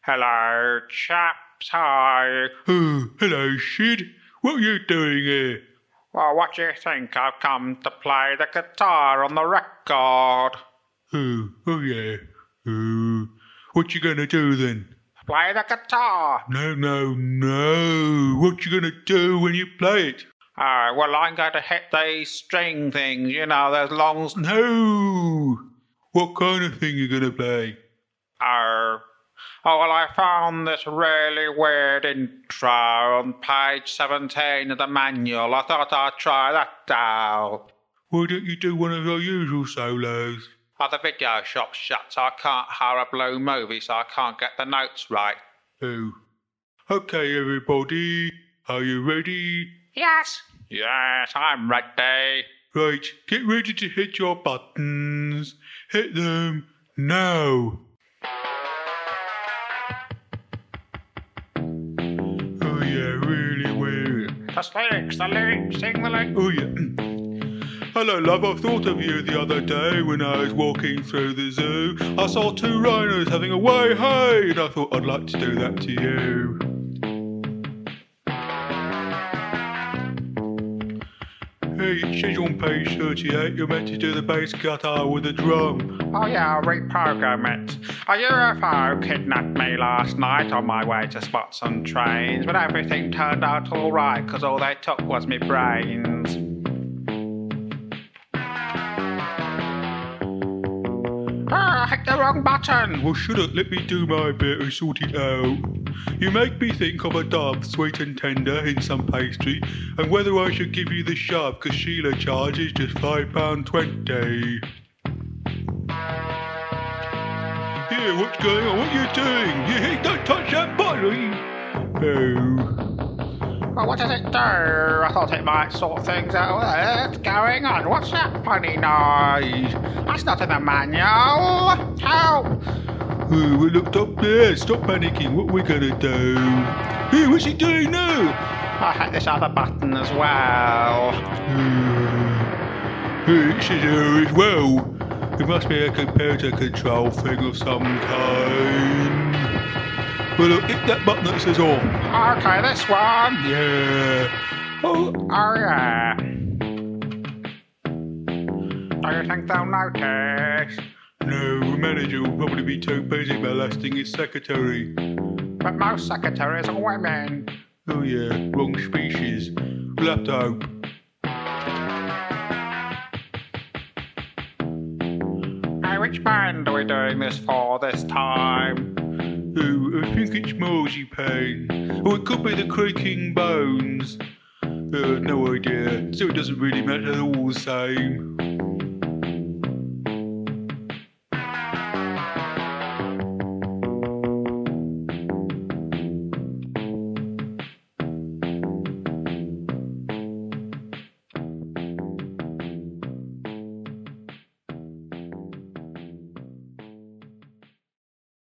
Hello, chaps. Hi. Oh, hello, Sid. What are you doing here? Well, what do you think? I've come to play the guitar on the record. Oh yeah. Oh, what you gonna do then? Play the guitar. No. What you gonna do when you play it? Oh, well, I'm going to hit these string things, those long... No! What kind of thing you gonna play? Oh, well, I found this really weird intro on page 17 of the manual. I thought I'd try that out. Why don't you do one of your usual solos? Oh, the video shop's shut, so I can't hire a blue movie, so I can't get the notes right. Oh. Okay, everybody. Are you ready? Yes, I'm ready. Right, get ready to hit your buttons. Hit them now. Oh yeah, really weird. The lyrics, sing the lyrics. Oh yeah. Hello love, I thought of you the other day when I was walking through the zoo. I saw two rhinos having a way hey, and I thought I'd like to do that to you. Hey, it says on page 38 you're meant to do the bass guitar with a drum. Oh yeah, I'll reprogram it. A UFO kidnapped me last night on my way to spot some trains, but everything turned out alright because all they took was me brains. I hit the wrong button. Well, shut up, let me do my bit and sort it out. You make me think of a dove, sweet and tender, in some pastry, and whether I should give you the shove, 'cause Sheila charges just £5.20. Here, what's going on? What are you doing? Hey, don't touch that button! Oh. Well, what does it do? I thought it might sort things out. What's going on? What's that funny noise? That's not in the manual. Help! Oh, well, look up there. Stop panicking. What are we gonna do? Hey, what's he doing now? I hit this other button as well. Hey, it says here as well. It must be a computer control thing of some kind. Well, look, hit that button that says on. Okay, this one. Yeah. Oh yeah. Do you think they'll notice? No, the manager will probably be too busy molesting his secretary. But most secretaries are women. Oh yeah, wrong species. We'll have to hope. Hey, which band are we doing this for this time? Oh, I think it's Marzipan. Or it could be the Creaking Bones. No idea. So it doesn't really matter, they're all the same.